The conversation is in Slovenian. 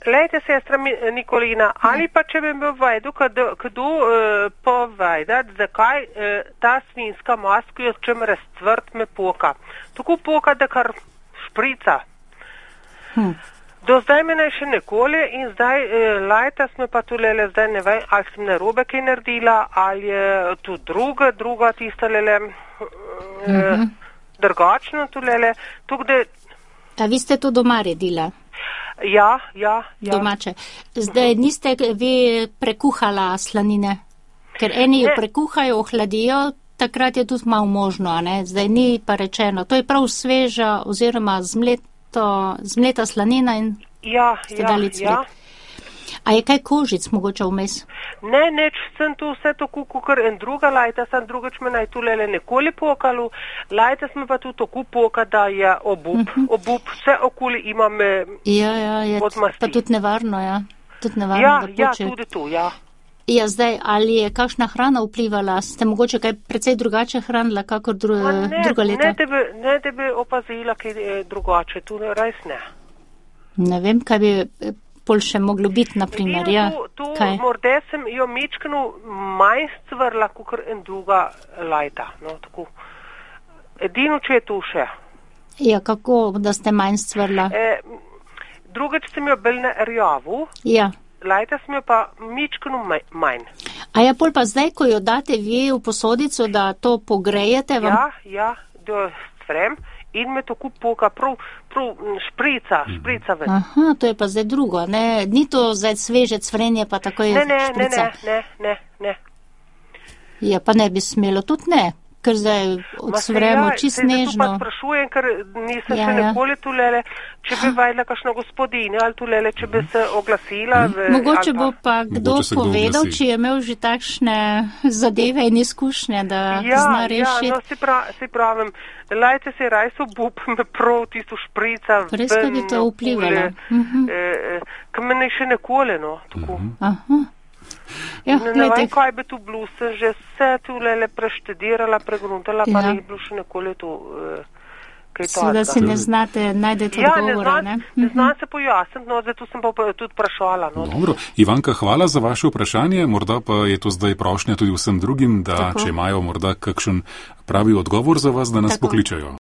Lejte, sestra Nikolina, ali pa če bi me vedu, kdo povedati, zakaj ta svinjska mast, ki jo čem raztvrt me poka. Tako poka, da kar šprica. Do zdaj me ne še nikoli in zdaj lajta smo pa tulele, zdaj ne vem, ali sem narobe kaj naredila, ali je tu druga tista lele, drugačno tulele. A vi ste to doma redila? Ja. Domače. Zdaj niste vi prekuhala slanine? Ker eni jo prekuhajo, ohladijo, takrat je tudi malo možno, a ne? Zdaj ni pa rečeno. To je prav sveža oziroma zmleta slanina in ste dali cvet. A je kaj kožic mogoče vmes? Ne, neč sem tu vse tako, kukor en druga lajta, sem drugač me naj tulele nekoli pokalu. Lajta smo pa tu tako poka, da je obup, vse okoli imame od masti. Pa tudi nevarno, ja. Tudi nevarno, ja, tudi tu, ja. Ja, zdaj, ali je kakšna hrana vplivala? Ste mogoče kaj precej drugače hranila, kakor druga leta? Ne, da bi opazila, kaj je drugače, tu res ne. Ne vem, kaj bi pol še moglo biti, naprimer, ja. Tu morda sem jo mečkanu manj stvrla, kakor en druga lajta, no, tako. Edino, če je tu še. Ja, kako, da ste manj stvrla? Drugič sem jo bil na rjavu. Ja. Lajta sem jo pa mečkanu manj. A ja, pol pa zdaj, ko jo date vi v posodico, da to pogrejete vam? Ja, da stvrem. In me tako poka, prav šprica ven. Aha, to je pa zdaj drugo, ne? Ni to zdaj sveže cvrenje, pa tako je šprica? Ne. Ja, pa ne bi smelo, tudi ne, ker zdaj odsvremo čist nežno. Tu pa sprašujem, ker nisem še nikoli tulele, če bi vedela kakšna gospodinja ali tulele, če bi se oglasila. Mogoče bo pa kdo povedal, če je imel že takšne zadeve in izkušnje, da zna rešiti. Ja, no, si pravim, lajte se raj so obup, me prav tisto šprica. Res, kaj bi to vplivalo? Kaj me ne še nikoli, no, tako. Aha. Ja, ne vem, kaj bi tu bilo, sem že vse tulele preštedirala, pregruntala, pa ni bilo še nikoli tu kaj to. Da si ne znate, najdete odgovora, ne? Ne znam se pojasniti, no, zato sem pa tudi vprašala. No. Dobro, Ivanka, hvala za vaše vprašanje, morda pa je to zdaj prošnja tudi vsem drugim, da če imajo morda kakšen pravi odgovor za vas, da nas pokličajo.